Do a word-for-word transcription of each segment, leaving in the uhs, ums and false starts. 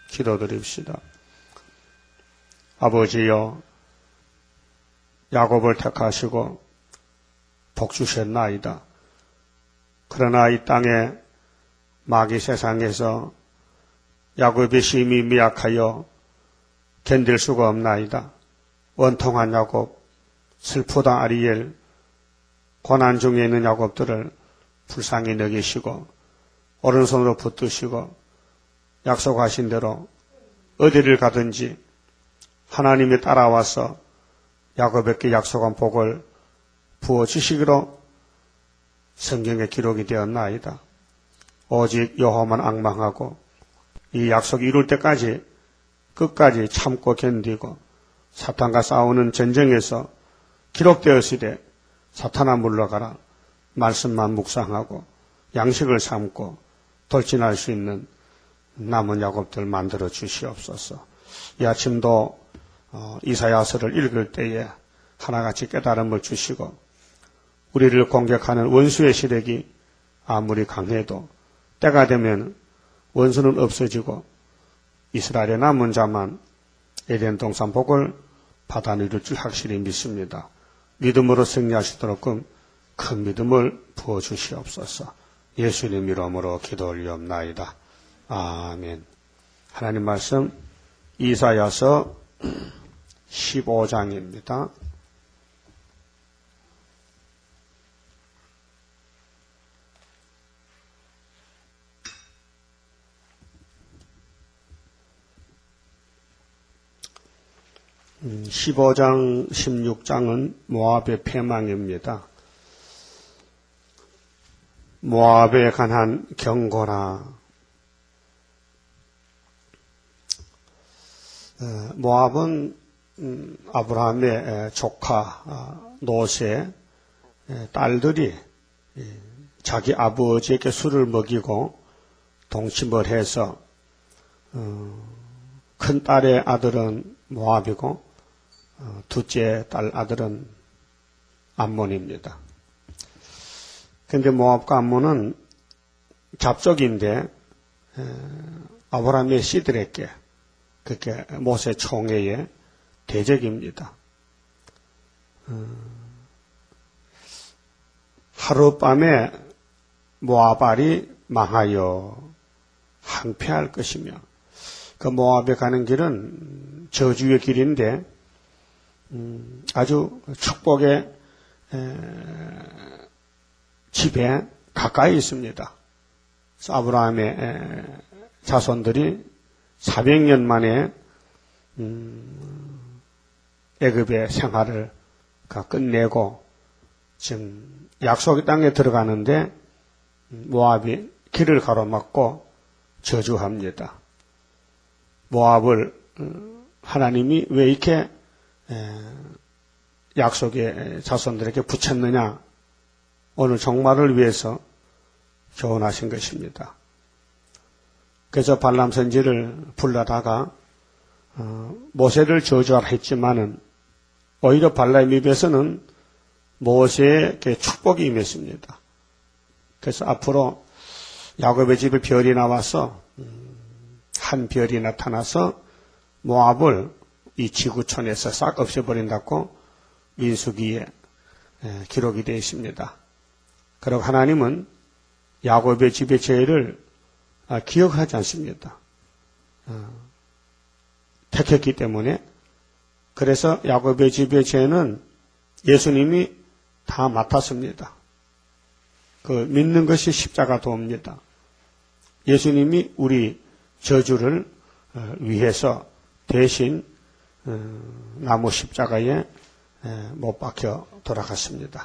기도드립시다. 아버지여, 야곱을 택하시고 복 주셨나이다. 그러나 이 땅에 마귀 세상에서 야곱의 심히 미약하여 견딜 수가 없나이다. 원통한 야곱, 슬프다 아리엘, 고난 중에 있는 야곱들을 불쌍히 여기시고 오른손으로 붙드시고 약속하신 대로 어디를 가든지 하나님이 따라와서 야곱에게 약속한 복을 부어주시기로 성경에 기록이 되었나이다. 오직 여호와만 앙망하고 이 약속이 이룰 때까지 끝까지 참고 견디고 사탄과 싸우는 전쟁에서 기록되었으되 사탄아 물러가라, 말씀만 묵상하고 양식을 삼고 돌진할 수 있는 남은 야곱들 만들어 주시옵소서. 이 아침도 어, 이사야서를 읽을 때에 하나같이 깨달음을 주시고 우리를 공격하는 원수의 시력이 아무리 강해도 때가 되면 원수는 없어지고 이스라엘의 남은 자만 에덴 동산 복을 받아 누릴 줄 확실히 믿습니다. 믿음으로 승리하시도록 큰 믿음을 부어주시옵소서. 예수님 이름으로 기도 올리옵나이다. 아멘. 하나님 말씀 이사야서 십오 장입니다. 십오 장, 십육 장은 모압의 패망입니다. 모압에 관한 경고나 모압은 아브라함의 조카 노세의 딸들이 자기 아버지에게 술을 먹이고 동침을 해서 큰 딸의 아들은 모압이고 둘째 딸 아들은 암몬입니다. 그런데 모압과 암몬은 잡족인데 아브라함의 씨들에게 그렇게 모세 총회의 대적입니다. 하룻밤에 모압알이 망하여 항폐할 것이며 그 모압에 가는 길은 저주의 길인데 음, 아주 축복의 에, 집에 가까이 있습니다. 그래서 아브라함의 에, 자손들이 사백 년 만에 음, 애굽의 생활을 끝내고 지금 약속의 땅에 들어가는데 모압이 길을 가로막고 저주합니다. 모압을 하나님이 왜 이렇게 약속의 자손들에게 붙였느냐, 오늘 종말을 위해서 교훈하신 것입니다. 그래서 발람 선지를 불러다가 모세를 저주하라 했지만은 오히려 발람 입에서는 모세에게 축복이 임했습니다. 그래서 앞으로 야곱의 집에 별이 나와서 한 별이 나타나서 모압을 이 지구촌에서 싹 없애버린다고 민수기에 기록이 되어 있습니다. 그리고 하나님은 야곱의 집의 죄를 기억하지 않습니다. 택했기 때문에. 그래서 야곱의 집의 죄는 예수님이 다 맡았습니다. 그 믿는 것이 십자가 도입니다. 예수님이 우리 저주를 위해서 대신 나무 십자가에 못 박혀 돌아갔습니다.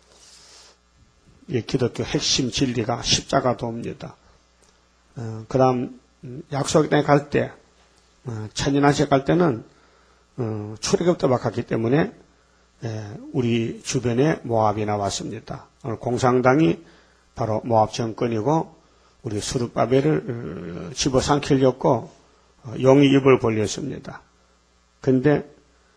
이 기독교 핵심 진리가 십자가 도입니다. 그 다음 약속의 땅에 갈 때, 천연한세 갈 때는 출애굽 때 박았기 때문에 우리 주변에 모압이 나왔습니다. 오늘 공산당이 바로 모압 정권이고 우리 스룹바벨을 집어삼키려고 용이 입을 벌렸습니다. 근데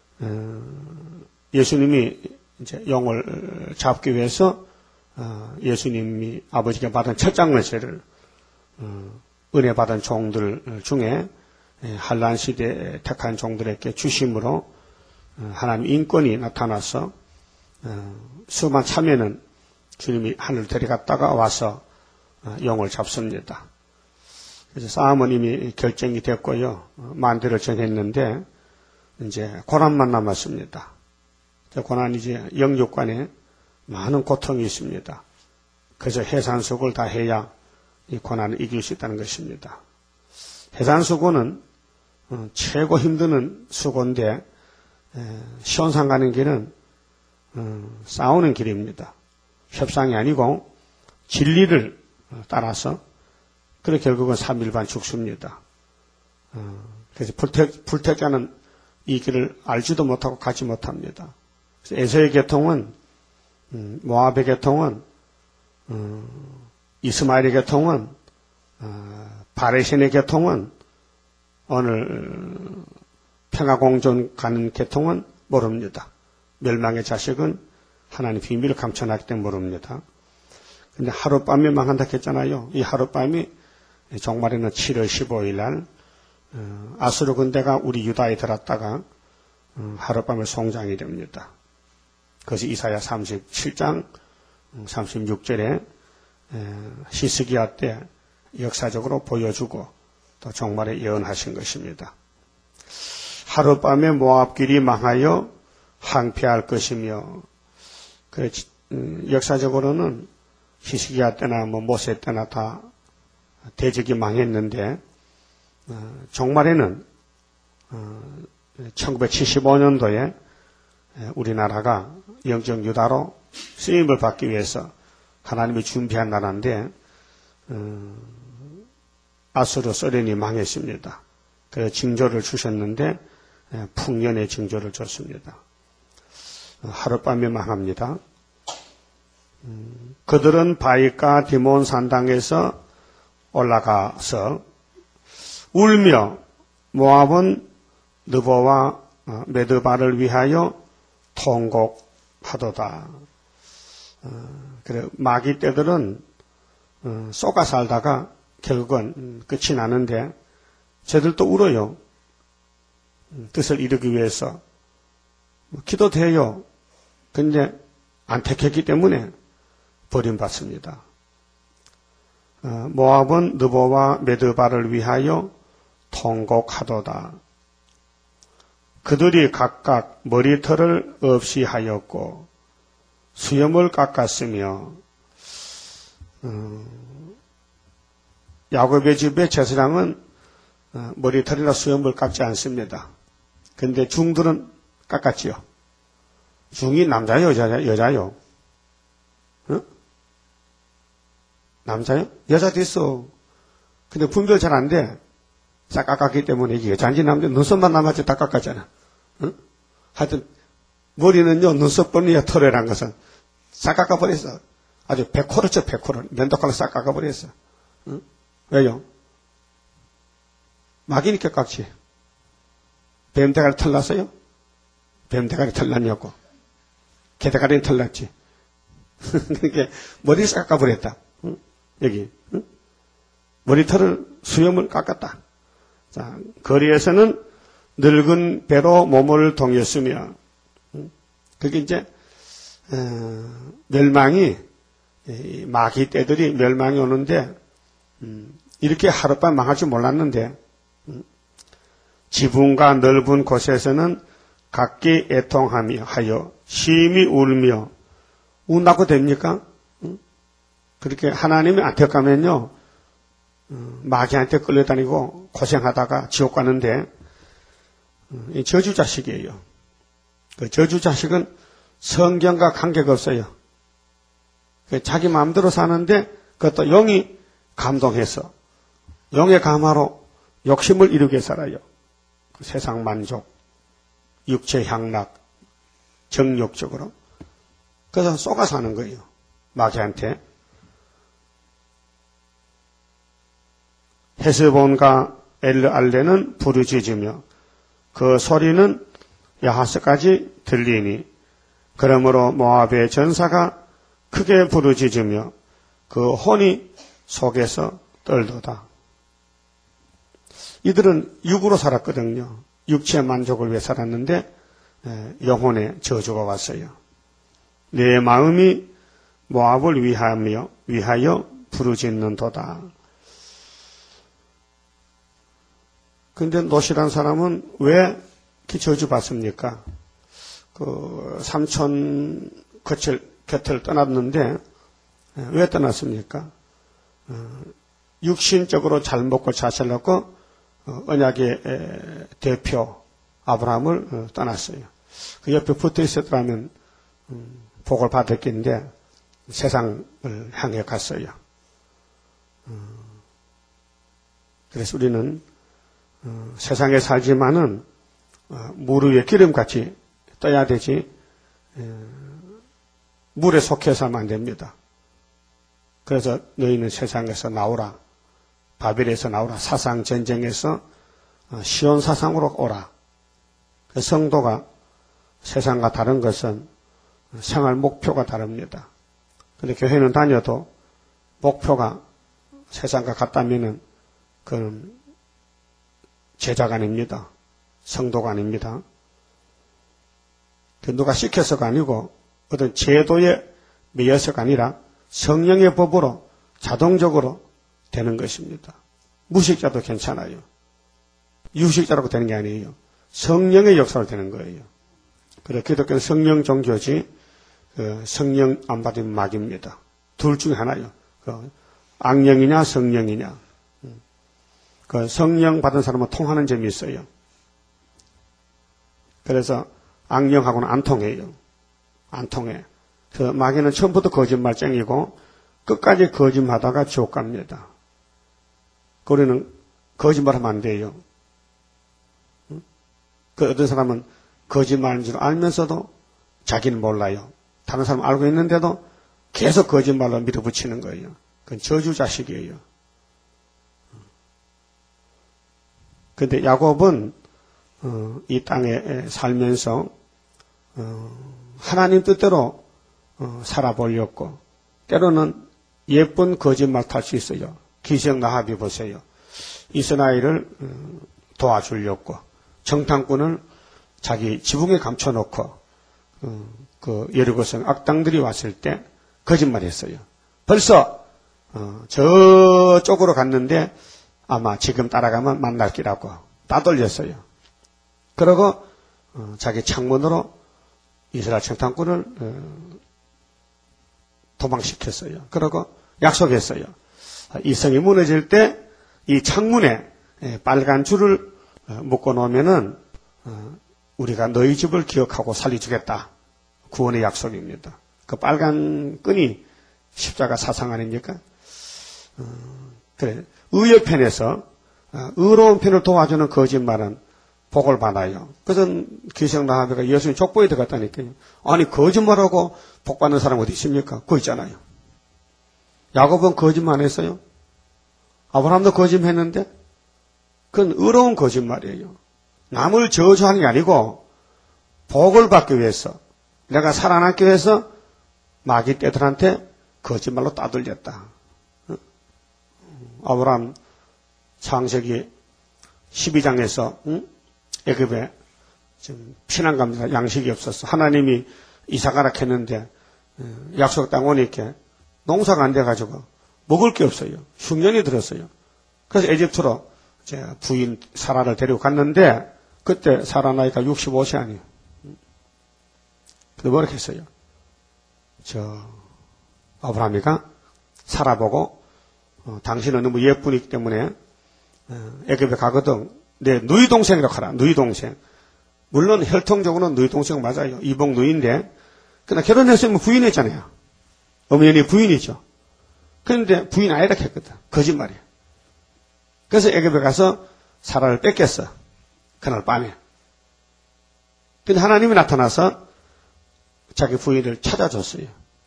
예수님이 이제 용을 잡기 위해서 예수님이 아버지가 받은 첫 장례제를 은혜 받은 종들 중에 한란 시대에 택한 종들에게 주심으로 하나님 인권이 나타나서 수만 참에는 주님이 하늘 데려갔다가 와서 영을 잡습니다. 그래서 싸움은 이미 결정이 됐고요. 만대를 정했는데 이제 고난만 남았습니다. 고난이 이제 영육간에 많은 고통이 있습니다. 그래서 해산수고를 다 해야 이 고난을 이길 수 있다는 것입니다. 해산수고는 최고 힘드는 수고인데 시온산 가는 길은 싸우는 길입니다. 협상이 아니고 진리를 따라서 그래 결국은 삼 일 반 죽습니다. 그래서 불택, 불택자는 이 길을 알지도 못하고 가지 못합니다. 그래서 에서의 계통은 모압의 계통은 이스마엘의 계통은 바레신의 계통은 오늘 평화공존 가는 계통은 모릅니다. 멸망의 자식은 하나님 비밀을 감춰놨기 때문에 모릅니다. 근데 하룻밤에 망한다 했잖아요. 이 하룻밤이 종말에는 칠월 십오일 날 아수르 군대가 우리 유다에 들었다가 하룻밤에 송장이 됩니다. 그것이 이사야 삼십칠 장 삼십육 절에 히스기야 때 역사적으로 보여주고 또 종말에 예언하신 것입니다. 하룻밤에 모압길이 망하여 항폐할 것이며 그 역사적으로는 히스기야 때나 뭐 모세 때나 다 대적이 망했는데 종말에는 천구백칠십오 년도에 우리나라가 영적 유다로 쓰임을 받기 위해서 하나님이 준비한 나라인데 아수르 소련이 망했습니다. 그래서 징조를 주셨는데 풍년의 징조를 줬습니다. 하룻밤에 망합니다. 그들은 바위가 디몬 산당에서 올라가서 울며 모압은 느보와 메드바를 위하여 통곡하도다. 그래 마귀 떼들은 쏘가 살다가 결국은 끝이 나는데 쟤들도 울어요. 뜻을 이루기 위해서 기도돼요. 근데 안 택했기 때문에 버림받습니다. 모압은 느보와 메드바를 위하여 통곡하도다. 그들이 각각 머리털을 없이 하였고 수염을 깎았으며 야곱의 집의 제사장은 머리털이나 수염을 깎지 않습니다. 그런데 중들은 깎았지요. 중이 남자요, 여자요? 여자요? 어? 남자요? 여자도 있어. 근데 분별 잘 안 돼. 싹 깎았기 때문에 이게 여자인지 남자인지 눈썹만 남았지 다 깎았잖아. 어? 하여튼 머리는요 눈썹뿐이야. 털이란 것은 싹 깎아버렸어. 아주 백호르죠. 백호르. 면도칼로 싹 깎아버렸어. 어? 왜요? 막이니까 깎지. 뱀대가리 털났어요? 뱀대가리 털났냐고. 개대가리는 털났지. 그러니까 머리 싹 깎아버렸다. 응? 여기 응? 머리털을 수염을 깎았다. 자, 거리에서는 늙은 배로 몸을 동였으며 응? 그게 이제 어, 멸망이 마귀 떼들이 멸망이 오는데 음, 이렇게 하룻밤 망할 줄 몰랐는데 음, 지붕과 넓은 곳에서는 각기 애통하며 하여 심히 울며 운다고 됩니까? 음? 그렇게 하나님이 안택하면요 음, 마귀한테 끌려다니고 고생하다가 지옥 가는데 음, 이 저주자식이에요. 그 저주자식은 성경과 관계가 없어요. 자기 마음대로 사는데 그것도 영이 감동해서 영의 감화로 욕심을 이루게 살아요. 세상 만족, 육체 향락, 정욕적으로. 그래서 쏘가 사는 거예요. 마귀한테. 헤스본과 엘르알레는 부르짖으며 그 소리는 야하스까지 들리니 그러므로 모압의 전사가 크게 부르짖으며 그 혼이 속에서 떨도다. 이들은 육으로 살았거든요. 육체의 만족을 위해 살았는데 영혼의 저주가 왔어요. 내 마음이 모압을 위하여 위하여 부르짖는도다. 근데 롯이란 사람은 왜 이렇게 저주받습니까? 그 삼촌 곁을, 곁을 떠났는데 왜 떠났습니까? 육신적으로 잘 먹고 잘 살았고 언약의 대표 아브라함을 떠났어요. 그 옆에 붙어 있었더라면 복을 받았겠는데 세상을 향해 갔어요. 그래서 우리는 세상에 살지만은 물 위에 기름같이 떠야 되지 물에 속해서 하면 안 됩니다. 그래서 너희는 세상에서 나오라. 바벨에서 나오라. 사상 전쟁에서 시온 사상으로 오라. 성도가 세상과 다른 것은 생활 목표가 다릅니다. 근데 교회는 다녀도 목표가 세상과 같다면은 그건 제자가 아닙니다. 성도가 아닙니다. 그 누가 시켜서가 아니고 어떤 제도에 매여서가 아니라 성령의 법으로 자동적으로 되는 것입니다. 무식자도 괜찮아요. 유식자라고 되는 게 아니에요. 성령의 역사로 되는 거예요. 그래서 기독교는 성령 종교지 그 성령 안 받으면 막입니다. 둘 중에 하나요. 그 악령이냐 성령이냐. 그 성령 받은 사람은 통하는 점이 있어요. 그래서 악령하고는 안 통해요. 안 통해. 그 마귀는 처음부터 거짓말쟁이고 끝까지 거짓말하다가 지옥 갑니다. 우리는 거짓말하면 안 돼요. 그 어떤 사람은 거짓말인 줄 알면서도 자기는 몰라요. 다른 사람 알고 있는데도 계속 거짓말로 밀어붙이는 거예요. 그건 저주자식이에요. 그런데 야곱은 어, 이 땅에 살면서 어, 하나님 뜻대로 어, 살아보려고 때로는 예쁜 거짓말 탈 수 있어요. 기생 라합이 보세요. 이스라엘을 어, 도와주려고 정탐꾼을 자기 지붕에 감춰놓고 어, 그 여리고성 악당들이 왔을 때 거짓말했어요. 벌써 어, 저쪽으로 갔는데 아마 지금 따라가면 만날 기라고 따돌렸어요. 그러고 어, 자기 창문으로 이스라엘 정탐꾼을 어, 도망시켰어요. 그러고 약속했어요. 이 성이 무너질 때 이 창문에 빨간 줄을 묶어 놓으면은 우리가 너희 집을 기억하고 살려주겠다. 구원의 약속입니다. 그 빨간 끈이 십자가 사상 아닙니까? 그래. 의의 편에서 의로운 편을 도와주는 거짓말은 복을 받아요. 그래서 기생라합이가 예수님 족보에 들어갔다니까요. 아니 거짓말하고 복 받는 사람 어디 있습니까? 그거 있잖아요. 야곱은 거짓말 안 했어요. 아브라함도 거짓말했는데 그건 의로운 거짓말이에요. 남을 저주하는 게 아니고 복을 받기 위해서 내가 살아남기 위해서 마귀 떼들한테 거짓말로 따돌렸다. 아브라함 창세기 십이 장에서 응? 애굽에 지금 피난 갑니다. 양식이 없었어. 하나님이 이사가라 했는데 약속 땅 오니까 농사가 안 돼가지고 먹을 게 없어요. 흉년이 들었어요. 그래서 에집트로 제 부인 사라를 데리고 갔는데 그때 사라 나이가 육십오 세 아니에요. 근데 뭐라 했어요? 저 아브라함이가 사라 보고 어, 당신은 너무 예쁘기 때문에 어, 애굽에 가거든 내 누이 동생이라고 하라. 누이 동생. 물론 혈통적으로는 누이 동생 맞아요. 이복 누이인데 그러나 결혼했으면 부인했잖아요. 어머니 부인이죠. 그런데 부인 아니라 했거든. 거짓말이야. 그래서 애굽에 가서 사라를 뺏겼어. 그날 밤에. 근데 하나님이 나타나서 자기 부인을 찾아줬어요.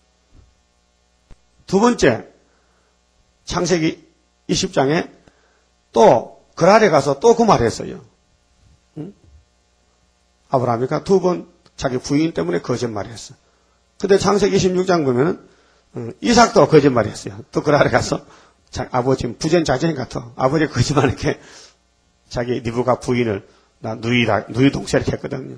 두 번째 창세기 이십 장에 또 그랄에 가서 또 그 말을 했어요. 응? 아브라함이가 두 번 자기 부인 때문에 거짓말을 했어. 근데 창세기 이십육 장 보면은 응, 이삭도 거짓말을 했어요. 또 그랄에 가서 자, 아버지 부전자전인 같아. 아버지가 거짓말을 이렇게 자기 리브가 부인을 나 누이라, 누이 동생 이렇게 했거든요.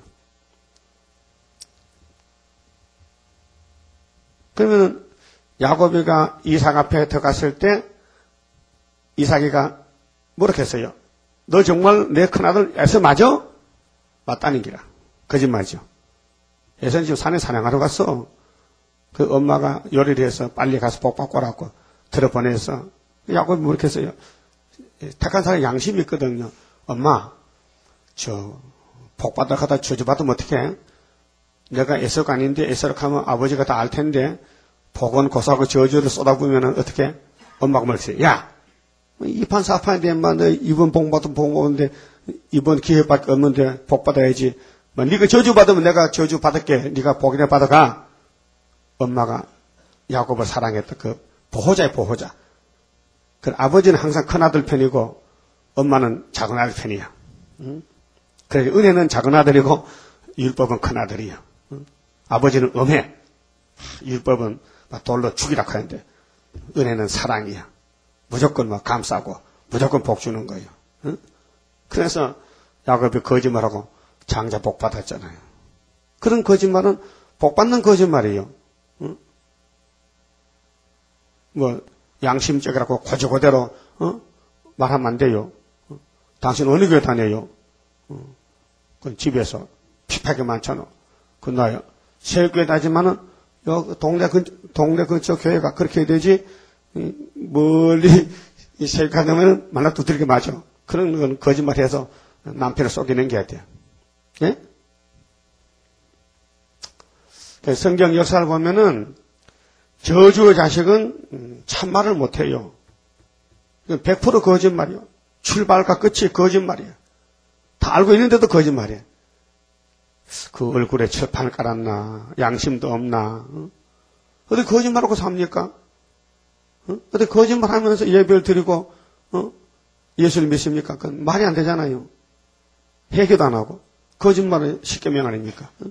그러면 야곱이가 이삭 앞에 들어갔을 때 이삭이가 뭐라고 했어요? 너 정말 내 큰아들 에서 맞아? 맞다는 기라. 거짓말이죠. 에서는 지금 산에 사냥하러 갔어. 그 엄마가 요리를 해서 빨리 가서 복 받고 오라고 들어보내서 야곱이 뭐라고 했어요? 택한 사람이 양심이 있거든요. 엄마, 저 복 받아 가다 저주받으면 어떡해? 내가 에서가 아닌데 에서를 가면 아버지가 다 알 텐데 복은 고사하고 저주를 쏟아부으면 어떡해? 엄마가 뭐랬어요? 야! 이판 사판인데 인마 너 이번 복 받으면 복 오는데 이번 기회밖에 없는데 복 받아야지. 뭐 네가 저주 받으면 내가 저주 받을게. 네가 복이나 받아가. 엄마가 야곱을 사랑했던 그 보호자의 보호자. 그 아버지는 항상 큰아들 편이고 엄마는 작은아들 편이야. 응? 그래 은혜는 작은아들이고 율법은 큰아들이야. 응? 아버지는 엄해. 율법은 돌로 죽이라고 하는데 은혜는 사랑이야. 무조건 뭐 감싸고 무조건 복 주는 거예요. 응? 그래서 야곱이 거짓말하고 장자 복 받았잖아요. 그런 거짓말은 복 받는 거짓말이에요. 응? 뭐 양심적이라고 고지고대로 어? 말하면 안 돼요. 어? 당신 어느 교회 다녀요? 어? 그 집에서 핍하게 많잖아. 그 나요. 새교회 다니지만은 요 동네 근 동네 근처 교회가 그렇게 해야 되지. 이, 멀리 이 새교회 가면은 만나 두드리게 맞아. 그런 건 거짓말해서 남편을 속이는 게 돼요. 예? 성경 역사를 보면은 저주의 자식은 참말을 못해요. 백 퍼센트 거짓말이요. 출발과 끝이 거짓말이에요. 다 알고 있는데도 거짓말이에요. 그 얼굴에 철판을 깔았나, 양심도 없나, 어? 어디 거짓말하고 삽니까? 어? 어디 거짓말하면서 예배를 드리고 어? 예수를 믿습니까? 그건 말이 안 되잖아요. 회개도 안 하고 거짓말을 십계명 아닙니까? 어?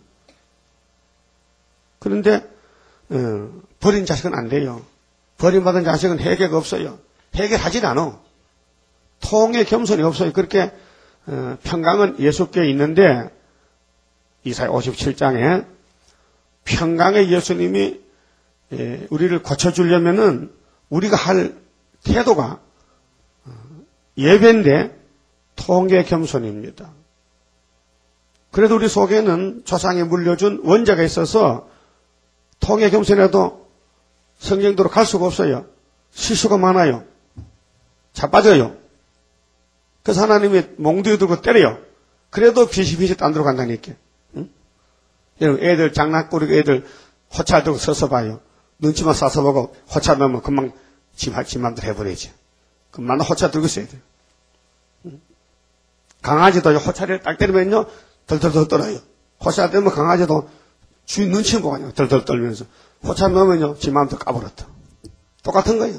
그런데 어, 버린 자식은 안 돼요. 버림받은 자식은 회개가 없어요. 회개하지 않아. 통의 겸손이 없어요. 그렇게 어, 평강은 예수께 있는데 이사야 오십칠 장에 평강의 예수님이 예, 우리를 고쳐주려면은 우리가 할 태도가 어, 예배인데 통의 겸손입니다. 그래도 우리 속에는 조상이 물려준 원자가 있어서 통의 겸손해도 성경대로 갈 수가 없어요. 실수가 많아요. 자빠져요. 그래서 하나님이 몽둥이 들고 때려요. 그래도 비시비시 딴 데로 간다니까. 응? 여러분 애들 장난꾸러기 애들 호차 들고 서서 봐요. 눈치만 쏴서 보고 호차 넣으면 금방 지 맘대로 해버리지. 금방 호차 들고 있어야 돼요. 응? 강아지도 호차를 딱 때리면요 덜덜덜 떨어요. 호차 때리면 강아지도 주인 눈치 보고 그냥 덜덜 떨면서 호차 넣으면요 지 마음대로 까버렸다. 똑같은 거예요.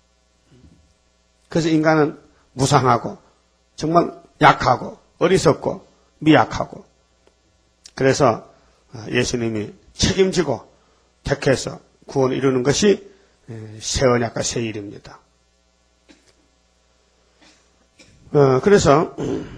그래서 인간은 무상하고 정말 약하고 어리석고 미약하고 그래서 예수님이 책임지고 택해서 구원을 이루는 것이 새 언약과 새 일입니다. 어, 그래서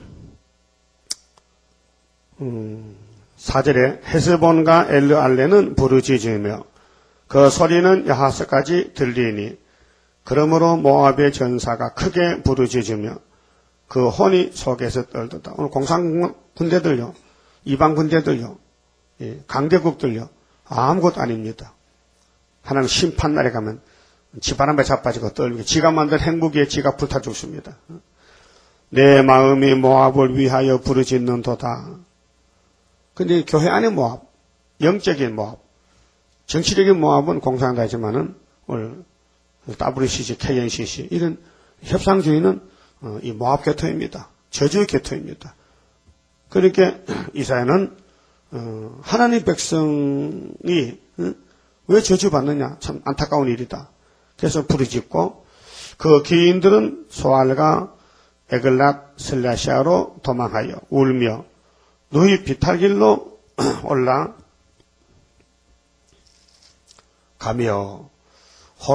음, 사 절에 헤스본과 엘르알레는 부르짖으며 그 소리는 야하스까지 들리니 그러므로 모압의 전사가 크게 부르짖으며 그 혼이 속에서 떨도다. 오늘 공산 군대들요, 이방 군대들요, 강대국들요, 아무것도 아닙니다. 하나님 심판날에 가면 지바람에 자빠지고 떨리고 지가 만든 행복에 지가 불타 죽습니다. 내 마음이 모압을 위하여 부르짖는도다. 근데 교회 안의 모압, 영적인 모압, 정치적인 모압은 공산당 하지만은 오늘 더블유씨씨, 케이엔씨씨 이런 협상주의는 이 모압 계통입니다. 저주의 계통입니다. 그러니까 이사야는 하나님 백성이 왜 저주받느냐 참 안타까운 일이다. 그래서 부르짖고 그 기인들은 소알과 에글랏 슬라시아로 도망하여 울며 너희 비탈길로 올라 가며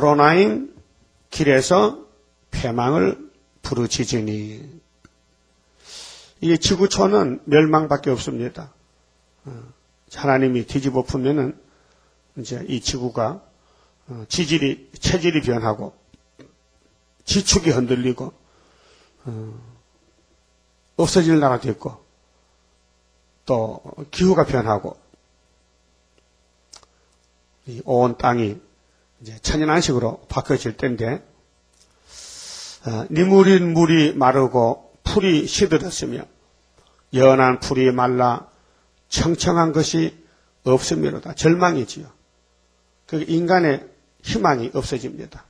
호로나임 길에서 패망을 부르짖으니 이 지구촌은 멸망밖에 없습니다. 하나님이 뒤집어 풀면은 이제 이 지구가 지질이 체질이 변하고 지축이 흔들리고 없어질 나라도 있고 또 기후가 변하고 이 온 땅이 이제 천연안식으로 바뀌어질 때인데 니물인 물이 마르고 풀이 시들었으며 연한 풀이 말라 청청한 것이 없음이로다. 절망이지요. 그 인간의 희망이 없어집니다.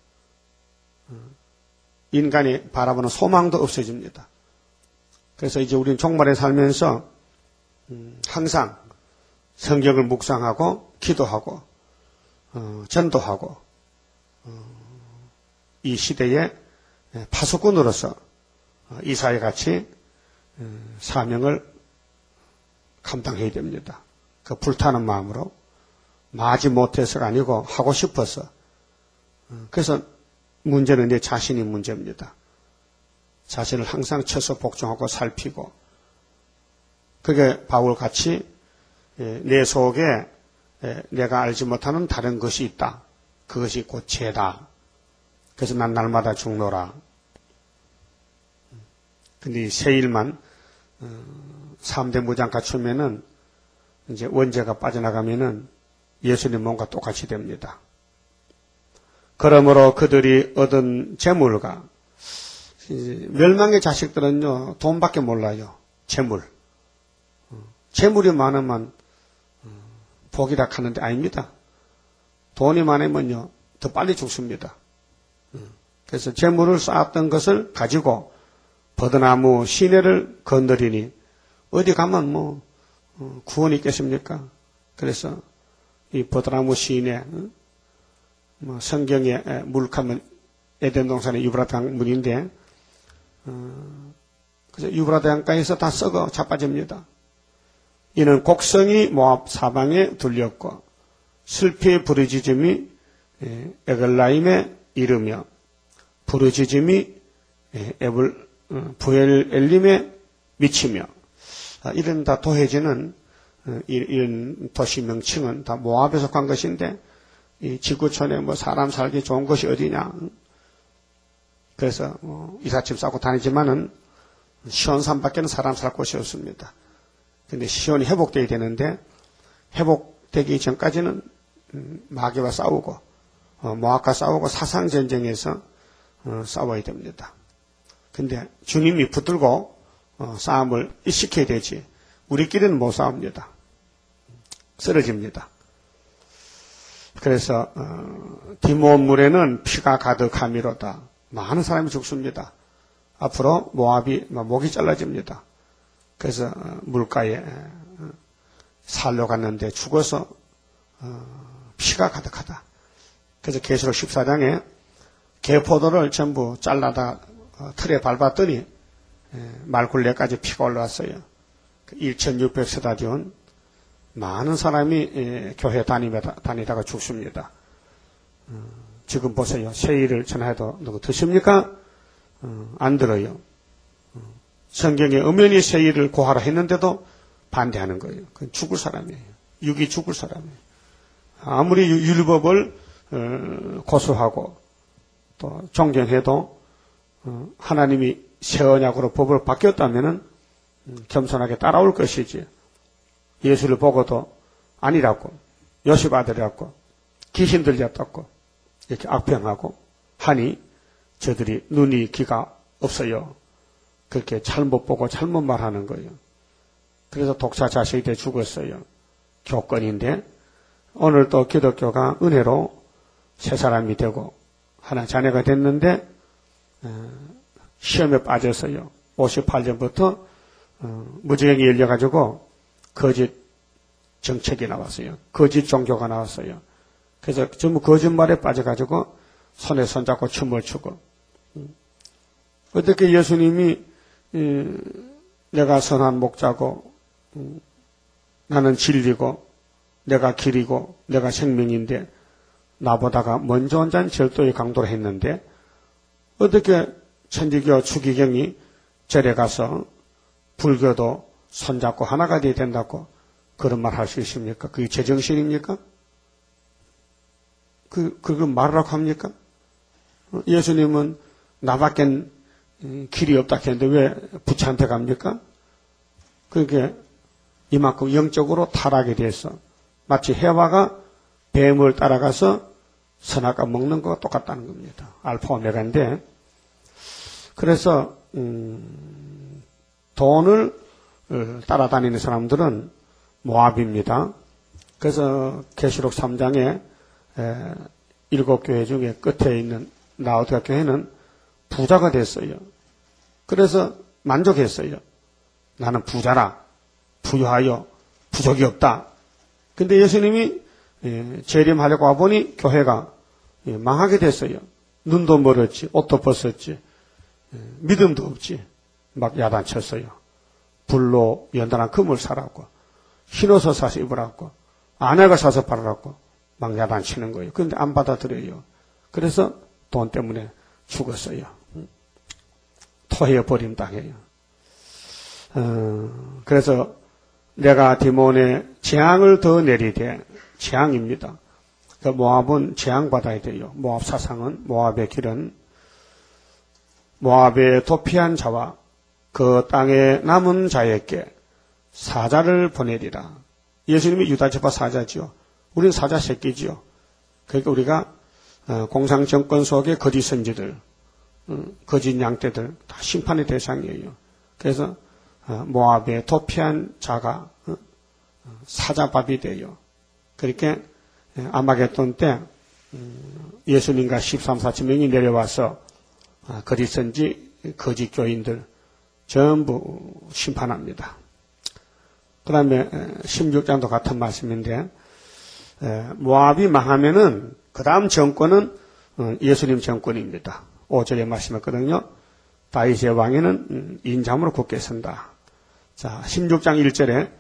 인간이 바라보는 소망도 없어집니다. 그래서 이제 우리는 종말에 살면서 항상 성경을 묵상하고 기도하고 어, 전도하고 어, 이 시대의 파수꾼으로서 이사야 같이 사명을 감당해야 됩니다. 그 불타는 마음으로 마지 못해서가 아니고 하고 싶어서. 그래서 문제는 내 자신이 문제입니다. 자신을 항상 쳐서 복종하고 살피고 그게 바울같이 내 속에 내가 알지 못하는 다른 것이 있다. 그것이 곧 죄다. 그래서 난 날마다 죽노라. 근데 이 세 일만 삼 대 무장 갖추면은 이제 원죄가 빠져나가면은 예수님 몸과 똑같이 됩니다. 그러므로 그들이 얻은 재물과 멸망의 자식들은요 돈밖에 몰라요. 재물. 재물이 많으면 복이라 하는데 아닙니다. 돈이 많으면요 더 빨리 죽습니다. 그래서 재물을 쌓았던 것을 가지고 버드나무 시내를 건드리니 어디 가면 뭐 구원이 있겠습니까? 그래서 이 버드나무 시내 뭐 성경에 물가면 에덴 동산의 유브라데 물인데 그래서 유브라데 강가에서 다 썩어 자빠집니다. 이는 곡성이 모압 사방에 둘렸고 슬피의 부르짖음이 에글라임에 이르며 부르짖음이 에블 부엘엘림에 미치며 이런 다 도해지는 이런 도시 명칭은 다 모압에 속한 것인데 이 지구촌에 뭐 사람 살기 좋은 곳이 어디냐? 그래서 뭐 이삿짐 싸고 다니지만은 시온산밖에는 사람 살 곳이 없습니다. 근데 시온이 회복되어야 되는데 회복되기 전까지는 마귀와 싸우고 모압과 싸우고 사상 전쟁에서 싸워야 됩니다. 근데 주님이 붙들고 싸움을 일시켜야 되지 우리끼리는 못 싸웁니다. 쓰러집니다. 그래서 디모온물에는 피가 가득하미로다. 많은 사람이 죽습니다. 앞으로 모압이 목이 잘라집니다. 그래서 물가에 살러 갔는데 죽어서 피가 가득하다. 그래서 계시록 십사 장에 개포도를 전부 잘라다 틀에 밟았더니 말굴레까지 피가 올라왔어요. 천육백 스타디온 많은 사람이 교회 다니다가, 다니다가 죽습니다. 지금 보세요. 세일을 전해도 누구 드십니까? 안 들어요. 성경에 엄연히 세일을 고하라 했는데도 반대하는 거예요. 그건 죽을 사람이에요. 육이 죽을 사람이에요. 아무리 율법을 고수하고 또 존경해도 하나님이 새 언약으로 법을 바뀌었다면은 겸손하게 따라올 것이지. 예수를 보고도 아니라고 요셉 아들이라고 귀신 들렸다고 이렇게 악평하고 하니 저들이 눈이 귀가 없어요. 그렇게 잘못 보고 잘못 말하는 거예요. 그래서 독사 자식이 돼 죽었어요. 교권인데 오늘 또 기독교가 은혜로 새 사람이 되고 하나 자녀가 됐는데 시험에 빠졌어요. 오십팔 년부터 무지경이 열려가지고 거짓 정책이 나왔어요. 거짓 종교가 나왔어요. 그래서 전부 거짓말에 빠져가지고 손에 손잡고 춤을 추고 어떻게 예수님이 내가 선한 목자고 나는 진리고 내가 길이고 내가 생명인데 나보다가 먼저 온 자는 절도의 강도를 했는데 어떻게 천주교 추기경이 절에 가서 불교도 손잡고 하나가 돼야 된다고 그런 말 할 수 있습니까? 그게 제정신입니까? 그, 그거 말하라고 합니까? 예수님은 나밖엔 길이 없다 했는데 왜 부처한테 갑니까? 그게 이만큼 영적으로 타락이 돼서 마치 해와가 뱀을 따라가서 선악과 먹는 것과 똑같다는 겁니다. 알파 오메가인데 그래서 음, 돈을 따라다니는 사람들은 모압입니다. 그래서 계시록 삼 장에 에, 일곱 교회 중에 끝에 있는 라오디가 교회는 부자가 됐어요. 그래서 만족했어요. 나는 부자라, 부유하여 부족이 없다. 근데 예수님이 예, 재림하려고 와보니 교회가 예, 망하게 됐어요. 눈도 멀었지, 옷도 벗었지, 예, 믿음도 없지. 막 야단쳤어요. 불로 연단한 금을 사라고, 흰옷을 사서 입으라고, 아내가 사서 팔으라고 막 야단치는 거예요. 그런데 안 받아들여요. 그래서 돈 때문에 죽었어요. 토해 버림 당해요. 어, 그래서 내가 디몬에 재앙을 더 내리되, 재앙입니다. 그 모압은 재앙받아야 돼요. 모압 사상은, 모압의 길은 모압에 도피한 자와 그 땅에 남은 자에게 사자를 보내리라. 예수님이 유다지파 사자지요. 우리는 사자 새끼지요. 그러니까 우리가 공상정권 속의 거짓 선지들, 거짓 양떼들 다 심판의 대상이에요. 그래서 모압에 도피한 자가 사자밥이 돼요. 그렇게 아마겟돈 때 예수님과 십삼, 사천 명이 내려와서 거짓 선지, 거짓 교인들 전부 심판합니다. 그 다음에 십육 장도 같은 말씀인데 모압이 망하면은 그 다음 정권은 예수님 정권입니다. 오 절에 말씀했거든요. 다윗의 왕위는 인자함으로 굳게 선다. 자, 십육 장 일 절에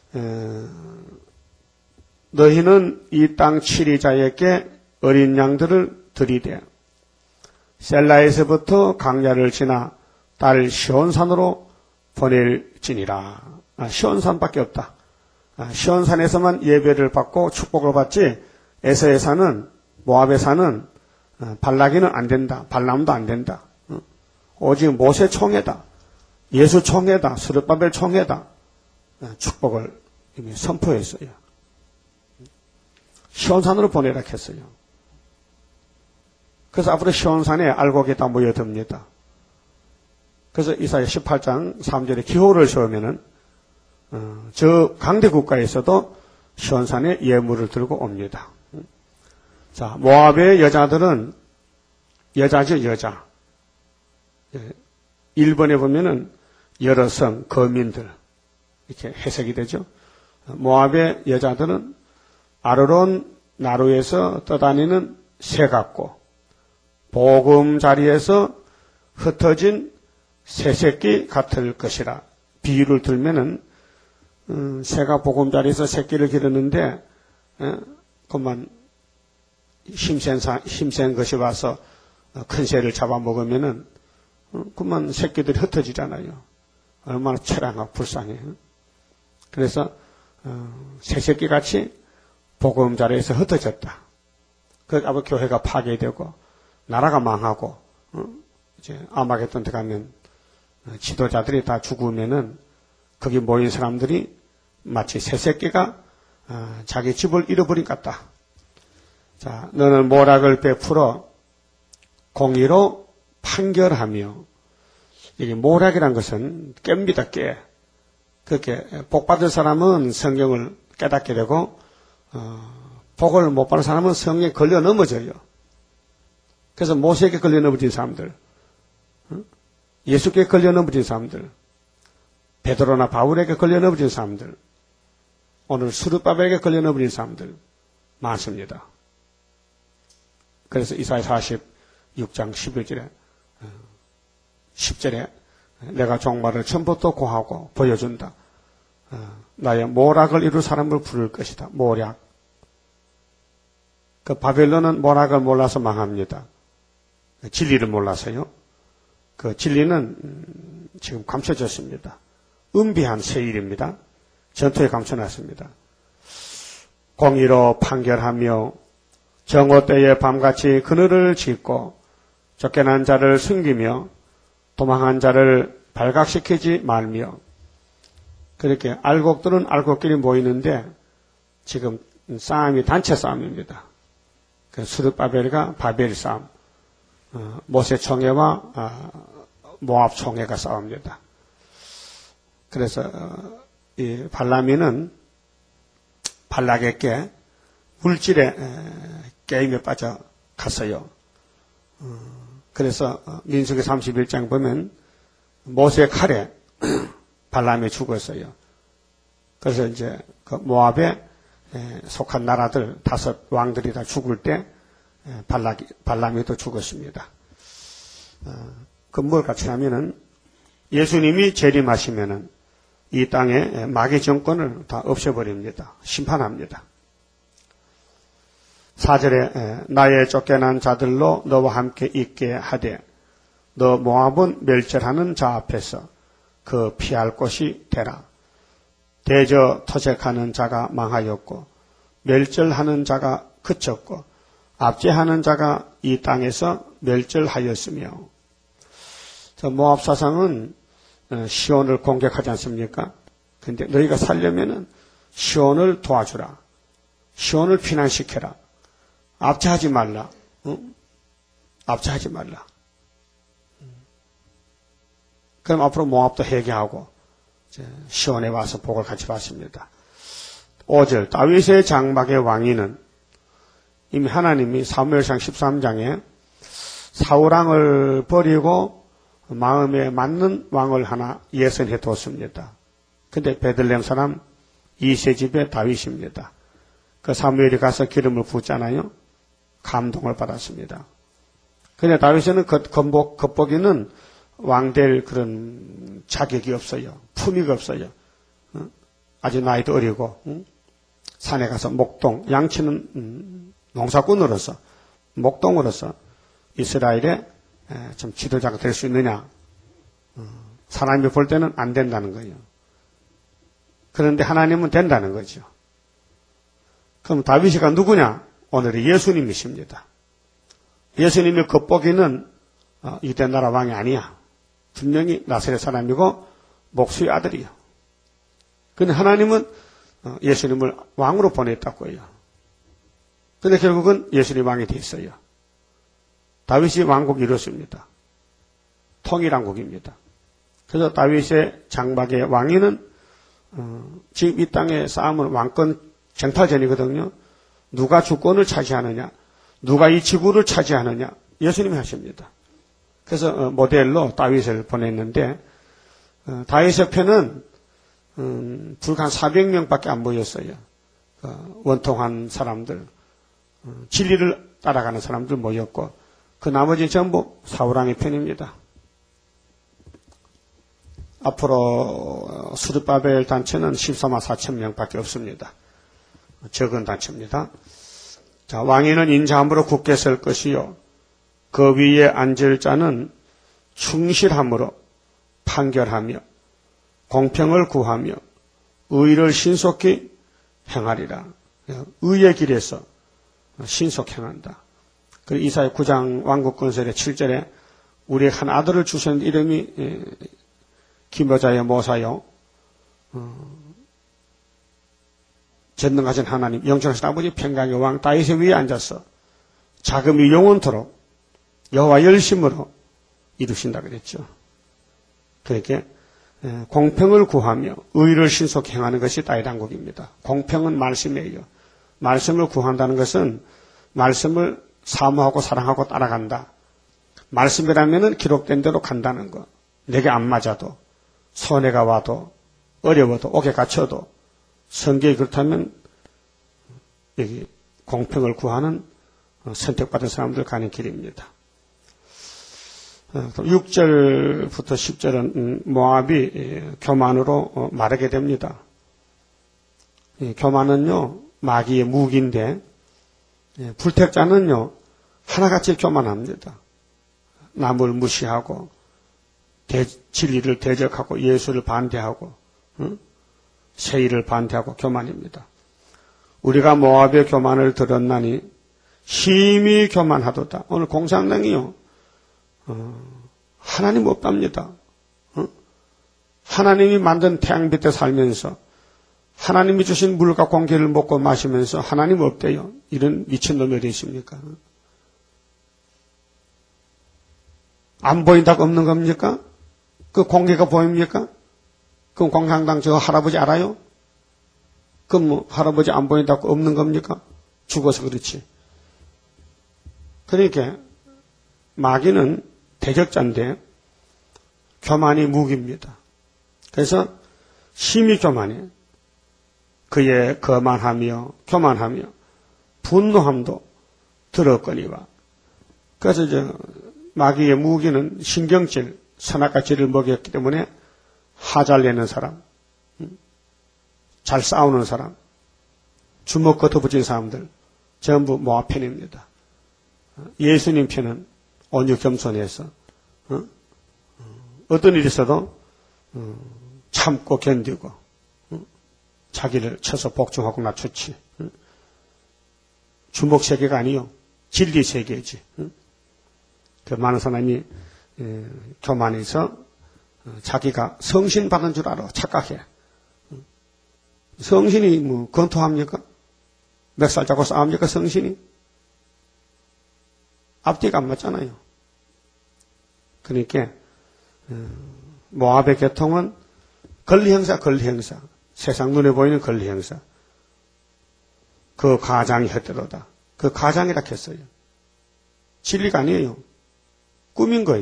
너희는 이 땅 치리자에게 어린 양들을 들이대 셀라에서부터 강야를 지나 딸 시온산으로 보낼지니라. 아, 시온산밖에 없다. 아, 시온산에서만 예배를 받고 축복을 받지 에서의 산은, 모압의 산은 어, 발락이는 안 된다. 발람도 안 된다. 어? 오직 모세 총회다. 예수 총회다. 스룹바벨 총회다. 어, 축복을 이미 선포했어요. 시온산으로 보내라 했어요. 그래서 앞으로 시온산에 알곡이 다 모여듭니다. 그래서 이사야 십팔 장 삼 절에 기호를 세우면은 어, 저 강대 국가에서도 시온산에 예물을 들고 옵니다. 자, 모압의 여자들은 여자죠, 여자. 일 번에 보면은 여러 성, 거민들 이렇게 해석이 되죠. 모압의 여자들은 아르론 나루에서 떠다니는 새 같고 보금자리에서 흩어진 새새끼 같을 것이라. 비유를 들면은 음, 새가 보금자리에서 새끼를 기르는데 에, 그만 힘센 사, 힘센 것이 와서 큰 새를 잡아먹으면은 어, 그만 새끼들이 흩어지잖아요. 얼마나 처량하고 불쌍해요. 그래서 어, 새새끼 같이 보금자리에서 흩어졌다. 그 아버 교회가 파괴되고 나라가 망하고 어, 이제 아마겟돈 데 가면 어, 지도자들이 다 죽으면은 거기 모인 사람들이 마치 새새끼가 어, 자기 집을 잃어버린 것 같다. 자, 너는 모락을 베풀어 공의로 판결하며, 이게 모락이란 것은 깹니다, 깨. 그렇게 복받을 사람은 성경을 깨닫게 되고 어, 복을 못 받은 사람은 성경에 걸려 넘어져요. 그래서 모세에게 걸려 넘어진 사람들, 예수께 걸려 넘어진 사람들, 베드로나 바울에게 걸려 넘어진 사람들, 오늘 스룹바벨에게 걸려 넘어진 사람들 많습니다. 그래서 이사야 사십육 장 십일 절에 십 절에 내가 종말을 처음부터 고하고 보여준다. 나의 모락을 이룰 사람을 부를 것이다. 모략. 그 바벨론은 모락을 몰라서 망합니다. 진리를 몰라서요. 그 진리는 지금 감춰졌습니다. 은비한 세일입니다. 전투에 감춰놨습니다. 공의로 판결하며 정오 때에 밤같이 그늘을 짓고 쫓겨난 자를 숨기며 도망한 자를 발각시키지 말며. 그렇게 알곡들은 알곡끼리 모이는데 지금 싸움이 단체 싸움입니다. 스룹바벨과 바벨 싸움, 어, 모세 총회와 어, 모압 총회가 싸웁니다. 그래서 어, 이 발람이는 발락에게 물질의 에, 게임에 빠져 갔어요. 어, 그래서 어, 민수기 삼십일 장 보면 모세 칼에 발람이 죽었어요. 그래서 이제 그 모압에 에, 속한 나라들 다섯 왕들이 다 죽을 때 에, 발락이, 발람이도 죽었습니다. 어, 그 뭘 같이 하면은 예수님이 재림하시면은 이 땅에 마귀 정권을 다 없애버립니다. 심판합니다. 사 절에 나의 쫓겨난 자들로 너와 함께 있게 하되 너 모압은 멸절하는 자 앞에서 그 피할 곳이 되라. 대저 토색하는 자가 망하였고 멸절하는 자가 그쳤고 압제하는 자가 이 땅에서 멸절하였으며. 자, 모압 사상은 시온을 공격하지 않습니까? 근데 너희가 살려면은 시온을 도와주라. 시온을 피난시켜라. 압제하지 말라. 응? 압제하지 말라. 그럼 앞으로 모압도 회개하고 시온에 와서 복을 같이 받습니다. 오 절 다윗의 장막의 왕위는 이미 하나님이 사무엘상 십삼 장에 사울왕을 버리고 마음에 맞는 왕을 하나 예선해 뒀습니다. 근데 베들레헴 사람 이세 집의 다윗입니다. 그 사무엘이 가서 기름을 붓잖아요. 감동을 받았습니다. 근데 다윗은 겉복, 겉보기는 왕될 그런 자격이 없어요. 품위가 없어요. 어? 아주 나이도 어리고 응? 산에 가서 목동, 양치는 음, 농사꾼으로서 목동으로서 이스라엘에 에, 좀 지도자가 될 수 있느냐. 어, 사람이 볼 때는 안 된다는 거예요. 그런데 하나님은 된다는 거죠. 그럼 다윗이가 누구냐? 오늘의 예수님이십니다. 예수님의 겉보기는 어, 유대 나라 왕이 아니야. 분명히 나사렛 사람이고 목수의 아들이요. 근데 하나님은 어, 예수님을 왕으로 보냈다고 해요. 근데 결국은 예수님 왕이 됐어요. 다윗이 왕국을 이뤘습니다. 통일왕국입니다. 그래서 다윗의 장막의 왕위는 어, 지금 이 땅의 싸움은 왕권 쟁탈전이거든요. 누가 주권을 차지하느냐, 누가 이 지구를 차지하느냐, 예수님이 하십니다. 그래서 어, 모델로 다윗을 보냈는데 어, 다윗의 편은 음, 불과 한 사백 명밖에 안 모였어요. 어, 원통한 사람들, 어, 진리를 따라가는 사람들 모였고 그 나머지 전부 사울왕의 편입니다. 앞으로 스룹바벨 단체는 십사만 사천 명밖에 없습니다. 적은 단체입니다. 자, 왕위는 인자함으로 굳게 설 것이요 그 위에 앉을 자는 충실함으로 판결하며 공평을 구하며 의를 신속히 행하리라. 의의 길에서 신속 행한다. 그리고 이사야 구 장 왕국 건설의 칠 절에 우리 한 아들을 주셨는데 이름이 기모자여 모사요 어, 전능하신 하나님 영존하신 아버지 평강의 왕 다윗의 위에 앉아서 자금이 영원토록 여호와 열심으로 이루신다 그랬죠. 그렇게 공평을 구하며 의를 신속히 행하는 것이 다윗 왕국입니다. 공평은 말씀이에요. 말씀을 구한다는 것은 말씀을 사모하고 사랑하고 따라간다. 말씀이라면 기록된 대로 간다는 거. 내게 안 맞아도 손해가 와도 어려워도 옥에 갇혀도 성경이 그렇다면 여기 공평을 구하는 선택받은 사람들 가는 길입니다. 육 절부터 십 절은 모압이 교만으로 마르게 됩니다. 교만은요 마귀의 무기인데 불택자는요 하나같이 교만합니다. 남을 무시하고 대, 진리를 대적하고 예수를 반대하고 응? 세일을 반대하고 교만입니다. 우리가 모압의 교만을 들었나니 심히 교만하도다. 오늘 공산당이요. 어, 하나님 없답니다. 어? 하나님이 만든 태양 밑에 살면서 하나님이 주신 물과 공기를 먹고 마시면서 하나님 없대요. 이런 미친놈이 어디십니까? 안 보인다고 없는 겁니까? 그 공기가 보입니까? 그럼 공산당 저 할아버지 알아요? 그럼 뭐 할아버지 안 보인다고 없는 겁니까? 죽어서 그렇지. 그러니까 마귀는 대적자인데 교만이 무기입니다. 그래서 심히 교만해. 그의 거만하며 교만하며 분노함도 들었거니와. 그래서 저 마귀의 무기는 신경질, 선악과질을 먹였기 때문에 화잘 내는 사람, 잘 싸우는 사람, 주먹 걷어붙인 사람들 전부 모압 편입니다. 예수님 편은 온유 겸손해서 어? 어떤 일이 있어도 참고 견디고 자기를 쳐서 복종하고 낮췄지. 주먹 세계가 아니요. 진리 세계지. 그 많은 사람이 교만해서 자기가 성신 받은 줄 알아. 착각해. 성신이 뭐 권투합니까? 멱살 잡고 싸웁니까? 성신이? 앞뒤가 안 맞잖아요. 그러니까 모압의 계통은 권리행사, 권리행사. 세상 눈에 보이는 권리행사. 그 가장이 헛되로다. 그 가장이라 했어요. 진리가 아니에요. 꿈인 거예요.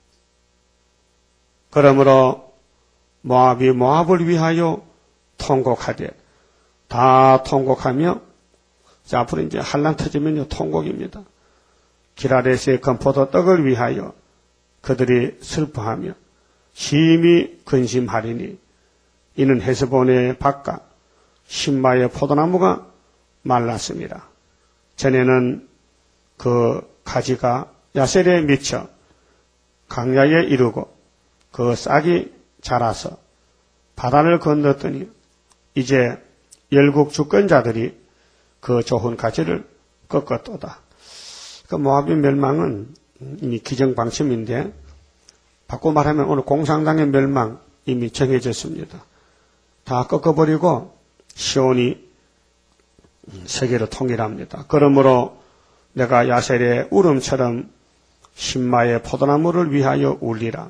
그러므로 모압이 모압을 위하여 통곡하되 다 통곡하며 자, 앞으로 이제 한란 터지면요 통곡입니다. 기라레스의 건포도 떡을 위하여 그들이 슬퍼하며 심히 근심하리니 이는 헤스본의 밭과 신마의 포도나무가 말랐습니다. 전에는 그 가지가 야셀에 미쳐 강야에 이르고 그 싹이 자라서 바다를 건넜더니 이제 열국 주권자들이 그 좋은 가지를 꺾었도다. 그 모압의 멸망은 이미 기정방침인데 바꿔 말하면 오늘 공산당의 멸망 이미 정해졌습니다. 다 꺾어버리고 시온이 세계로 통일합니다. 그러므로 내가 야셀의 울음처럼 신마의 포도나무를 위하여 울리라.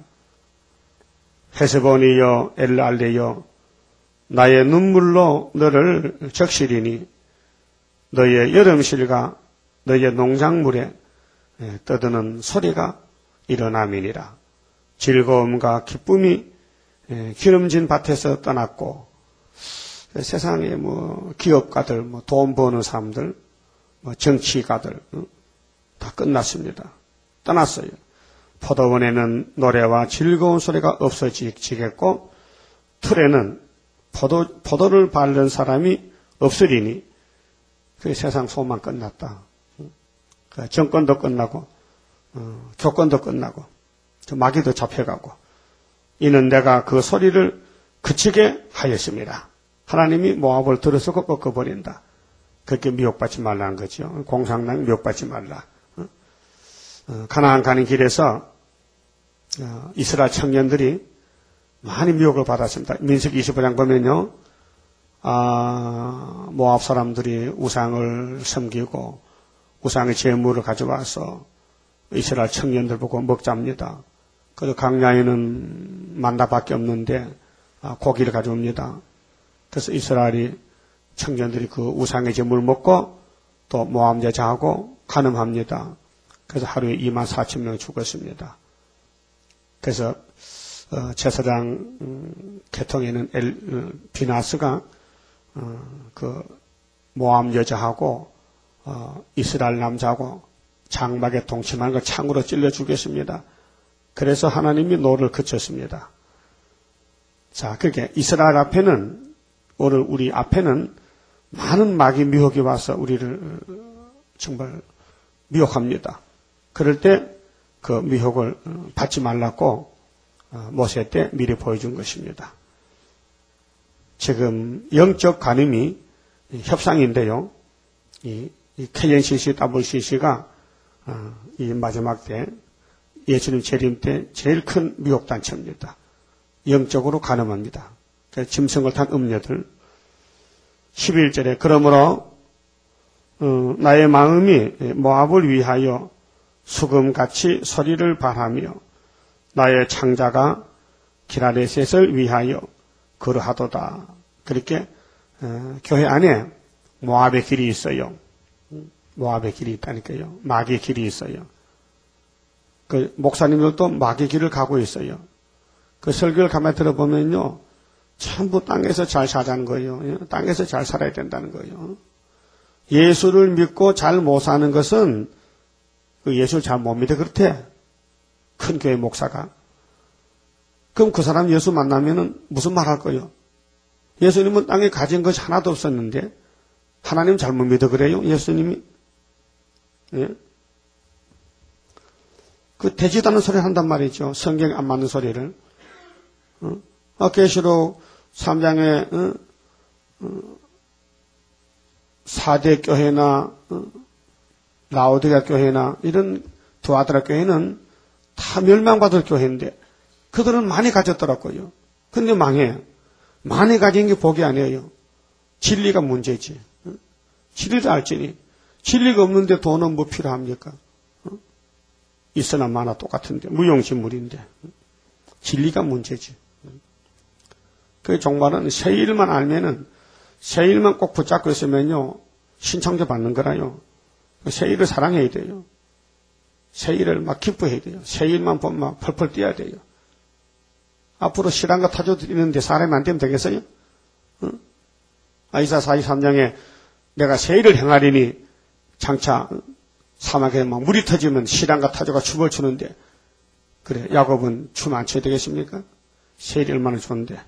헤스본이여 엘랄레여 나의 눈물로 너를 적시리니 너의 여름실과 너의 농작물에 떠드는 소리가 일어남이니라. 즐거움과 기쁨이 기름진 밭에서 떠났고 세상에 뭐 기업가들, 뭐 돈 버는 사람들, 뭐 정치가들 다 끝났습니다. 떠났어요. 포도원에는 노래와 즐거운 소리가 없어지겠고 틀에는 포도, 포도를 바르는 사람이 없으리니 그 세상 소망 끝났다. 그 정권도 끝나고 어, 교권도 끝나고 마귀도 잡혀가고 이는 내가 그 소리를 그치게 하였습니다. 하나님이 모압을 들어서 꺾어버린다. 그렇게 미혹받지 말라는 거죠. 공산당 미혹받지 말라. 어? 어, 가나안 가는 길에서 어, 이스라엘 청년들이 많이 미혹을 받았습니다. 민수기 이십오 장 보면요. 아, 모압 사람들이 우상을 섬기고 우상의 제물을 가져와서 이스라엘 청년들 보고 먹잡니다. 그래서 강야에는 만나밖에 없는데 아, 고기를 가져옵니다. 그래서 이스라엘이 청년들이 그 우상의 제물을 먹고 또 모압 여자하고 간음합니다. 그래서 하루에 이만 사천 명이 죽었습니다. 그래서 어, 제사장 음, 계통에는 엘, 어, 비나스가 어, 그 모압 여자하고 어, 이스라엘 남자하고 장막에 동침하는 걸 창으로 찔러 죽였습니다. 그래서 하나님이 노를 그쳤습니다. 자, 그렇게 이스라엘 앞에는 오늘 우리 앞에는 많은 마귀 미혹이 와서 우리를 정말 미혹합니다. 그럴 때 그 미혹을 받지 말라고 모세 때 미리 보여준 것입니다. 지금 영적 간음이 협상인데요. 이, 이 케이엔씨씨, 더블유씨씨가 어, 이 마지막 때 예수님 재림 때 제일 큰 미혹단체입니다. 영적으로 간음합니다. 짐승을 탄 음녀들. 십일 절에 그러므로 어, 나의 마음이 모압을 위하여 수금같이 소리를 발하며 나의 창자가 기라레셋을 위하여 그러하도다. 그렇게 어, 교회 안에 모압의 길이 있어요. 모압의 길이 있다니까요. 마귀의 길이 있어요. 그 목사님들도 마귀의 길을 가고 있어요. 그 설교를 가만히 들어보면요. 전부 땅에서 잘 사자는 거예요. 땅에서 잘 살아야 된다는 거예요. 예수를 믿고 잘 못 사는 것은 그 예수를 잘 못 믿어 그렇대. 큰 교회 목사가. 그럼 그 사람 예수 만나면은 무슨 말 할 거예요? 예수님은 땅에 가진 것이 하나도 없었는데 하나님 잘못 믿어 그래요? 예수님이? 예? 그 되지도 않은 소리를 한단 말이죠. 성경에 안 맞는 소리를. 어? 아, 계시록 삼 장에 어? 어? 사대 교회나 어? 라오디가 교회나 이런 두아드라 교회는 다 멸망받을 교회인데 그들은 많이 가졌더라고요. 근데 망해. 많이 가진 게 복이 아니에요. 진리가 문제지. 어? 진리를 알지니. 진리가 없는데 돈은 뭐 필요합니까? 어? 있으나 많아 똑같은데 무용지물인데 진리가 문제지. 그 종말은 새 일만 알면은 새 일만 꼭 붙잡고 있으면요 신청자 받는 거라요. 새 일을 사랑해야 돼요. 새 일을 막 기뻐해야 돼요. 새 일만 보면 막 펄펄 뛰어야 돼요. 앞으로 실한가 타줘도 있는데 사람이 안 되면 되겠어요? 어? 아이사 사십삼 장에 내가 새 일을 행하리니 장차 사막에 막 물이 터지면 실한가 타조가 춤을 추는데 그래 야곱은 춤 안 춰야 되겠습니까? 새 일 얼마나 좋은데.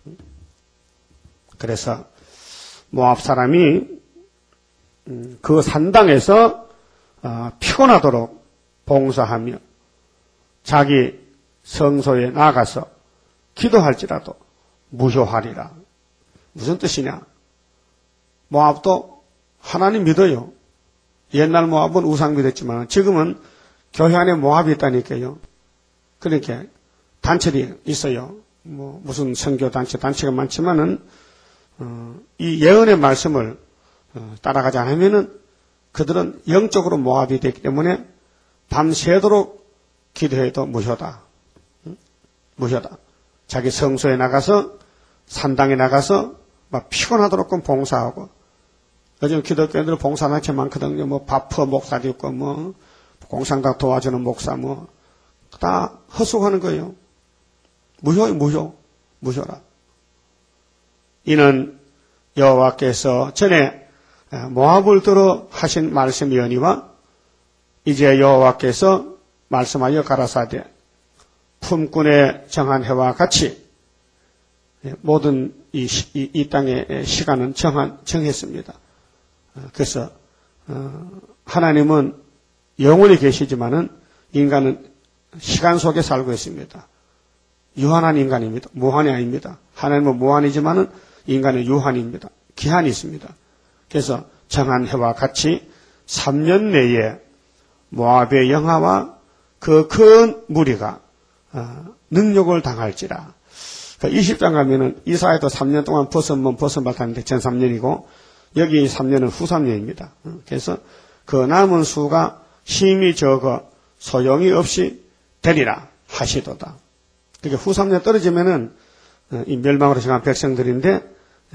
그래서 모압 사람이 그 산당에서 피곤하도록 봉사하며 자기 성소에 나가서 기도할지라도 무효하리라. 무슨 뜻이냐? 모압도 하나님 믿어요. 옛날 모압은 우상 믿었지만 지금은 교회 안에 모압이 있다니까요. 그러니까 단체들이 있어요. 뭐 무슨 선교 단체 단체가 많지만은 어, 이 예언의 말씀을 어, 따라가지 않으면은 그들은 영적으로 모압이 되기 때문에 밤새도록 기도해도 무효다. 응? 무효다. 자기 성소에 나가서 산당에 나가서 막 피곤하도록 봉사하고 요즘 기독교인들 봉사단체 많거든요. 뭐 바프 목사도 있고 뭐 공상당 도와주는 목사 뭐 다 헛수고하는 거예요. 무효, 무효, 무효라. 이는 여호와께서 전에 모압을 들어 하신 말씀이오니와 이제 여호와께서 말씀하여 가라사대 품꾼의 정한 해와 같이 모든 이, 이, 이 땅의 시간은 정한, 정했습니다. 그래서 하나님은 영원히 계시지만은 인간은 시간 속에 살고 있습니다. 유한한 인간입니다. 무한이 아닙니다. 하나님은 무한이지만은 인간은 유한입니다. 기한이 있습니다. 그래서 정한 해와 같이 삼 년 내에 모압의 영하와 그 큰 무리가 능력을 당할지라. 이십 장 가면은 이사야도 삼 년 동안 벗으면 벗어봤다는데 전 삼 년이고 여기 삼 년은 후 삼 년입니다. 그래서 그 남은 수가 힘이 적어 소용이 없이 되리라 하시도다. 그러니까 후 삼 년 떨어지면은 이 멸망으로 정한 백성들인데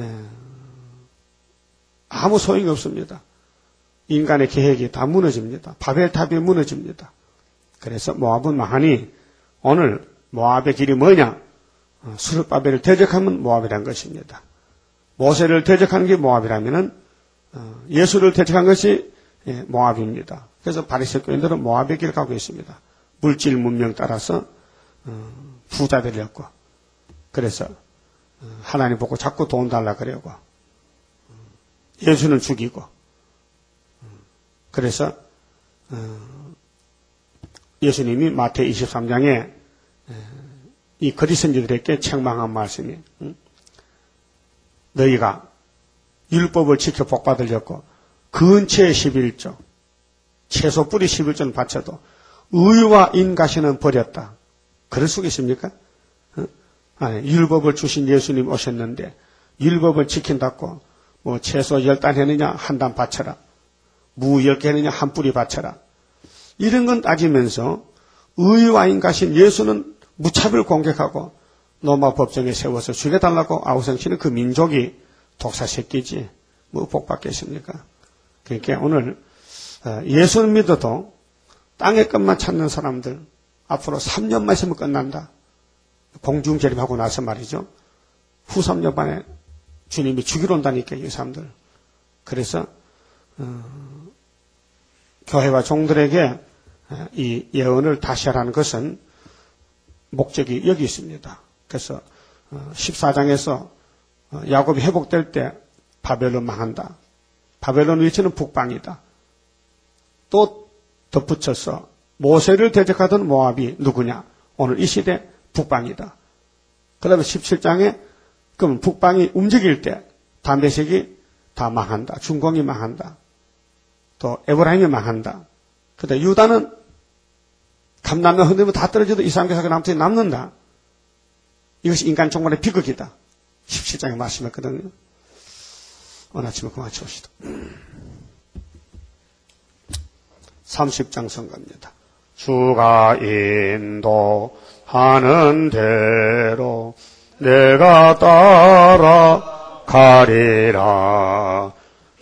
아무 소용이 없습니다. 인간의 계획이 다 무너집니다. 바벨탑이 무너집니다. 그래서 모압은 망하니 오늘 모압의 길이 뭐냐? 수르바벨을 대적하면 모압이란 것입니다. 모세를 대적한 게 모압이라면은 예수를 대적한 것이 모압입니다. 그래서 바리새 교인들은 모압의 길을 가고 있습니다. 물질 문명 따라서 부자 되려고. 그래서 하나님 보고 자꾸 돈 달라 그러고 예수는 죽이고 그래서 예수님이 마태 이십삼 장에 이 거짓 선지자들에게 책망한 말씀이 너희가 율법을 지켜 복받으려고 근처의 십일조, 채소 뿌리 십일조는 바쳐도 의와 인가시는 버렸다. 그럴 수 있습니까? 어? 아니, 율법을 주신 예수님 오셨는데 율법을 지킨다고 뭐 채소 열 단 했느냐 한 단 바쳐라. 무 열 개 했느냐 한 뿌리 바쳐라. 이런 건 따지면서 의와 인가신 예수는 무차별 공격하고 로마 법정에 세워서 죽여달라고 아우성시는 그 민족이 독사 새끼지 뭐 복 받겠습니까? 그러니까 오늘 예수는 믿어도 땅의 것만 찾는 사람들 앞으로 삼 년만 있으면 끝난다. 공중재림하고 나서 말이죠. 후 삼 년 만에 주님이 죽이러 온다니까 이 사람들. 그래서 어, 교회와 종들에게 이 예언을 다시 하라는 것은 목적이 여기 있습니다. 그래서 십사 장에서 야곱이 회복될 때 바벨론 망한다. 바벨론 위치는 북방이다. 또 덧붙여서 모세를 대적하던 모압이 누구냐? 오늘 이 시대 북방이다. 그 다음에 십칠 장에 그럼 북방이 움직일 때 다메섹이 다 망한다. 중공이 망한다. 또 에브라임이 망한다. 그 다음에 유다는 감남면 흔들면 다 떨어져도 이스라엘에서 남편이 남는다. 이것이 인간 종말의 비극이다. 십칠 장에 말씀했거든요. 오늘 아침에 그만 치웁시다. 삼십 장 선거입니다. 주가 인도하는 대로 내가 따라가리라.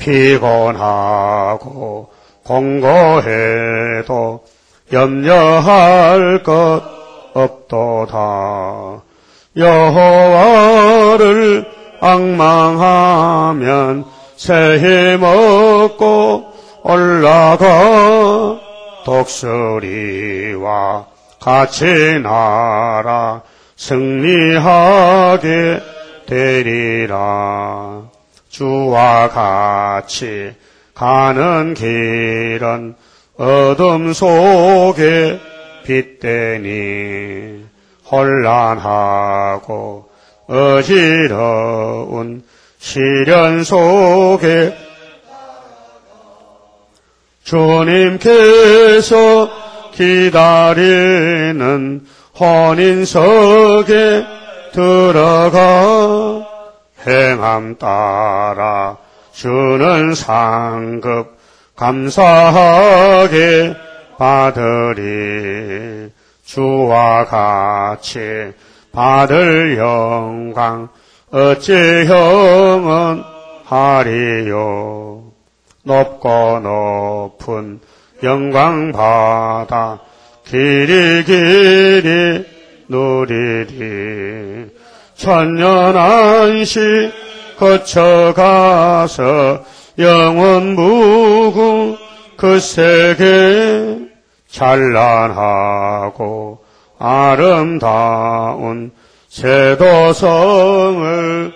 피곤하고 공고해도 염려할 것 없도다. 여호와를 앙망하면 새 힘 얻고 올라가 독수리와 같이 날아 승리하게 되리라. 주와 같이 가는 길은 어둠 속에 빛되니 혼란하고 어지러운 시련 속에 주님께서 기다리는 혼인석에 들어가 행함 따라 주는 상급 감사하게 받으리. 주와 같이 받을 영광 어찌 형은 하리요. 높고 높은 영광 받아 길이 길이 누리리. 천년 안시 거쳐가서 영원 무궁 그 세계 찬란하고 아름다운 세도성을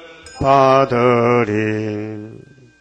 받으리.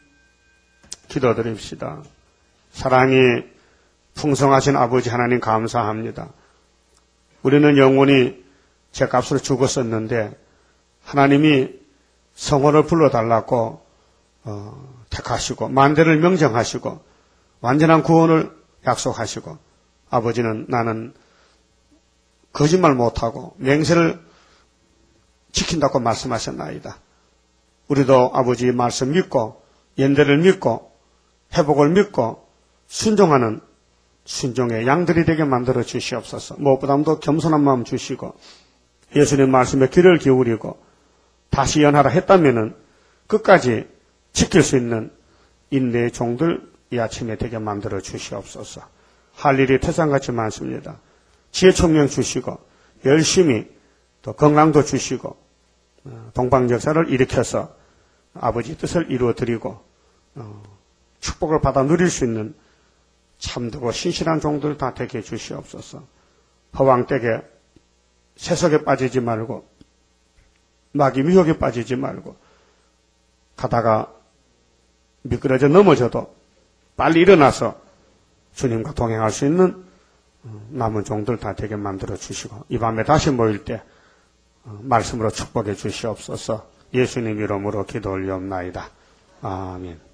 기도드립시다. 사랑이 풍성하신 아버지 하나님 감사합니다. 우리는 영원히 제값으로 죽었었는데 하나님이 성호를 불러달라고 어, 택하시고 만대를 명정하시고 완전한 구원을 약속하시고 아버지는 나는 거짓말 못하고 맹세를 지킨다고 말씀하셨나이다. 우리도 아버지의 말씀 믿고 연대를 믿고 회복을 믿고 순종하는 순종의 양들이 되게 만들어 주시옵소서. 무엇보다도 겸손한 마음 주시고 예수님 말씀에 귀를 기울이고 다시 연하라 했다면은 끝까지 지킬 수 있는 인내의 종들 이 아침에 되게 만들어 주시옵소서. 할 일이 태산같이 많습니다. 지혜 총명 주시고 열심히 또 건강도 주시고 동방 역사를 일으켜서 아버지 뜻을 이루어드리고 어, 축복을 받아 누릴 수 있는 참되고 신실한 종들 다 되게 해 주시옵소서. 허황되게 세속에 빠지지 말고 마귀 미혹에 빠지지 말고 가다가 미끄러져 넘어져도 빨리 일어나서 주님과 동행할 수 있는 남은 종들 다 되게 만들어 주시고 이 밤에 다시 모일 때 말씀으로 축복해 주시옵소서. 예수님 이름으로 기도 올리옵나이다. 아멘.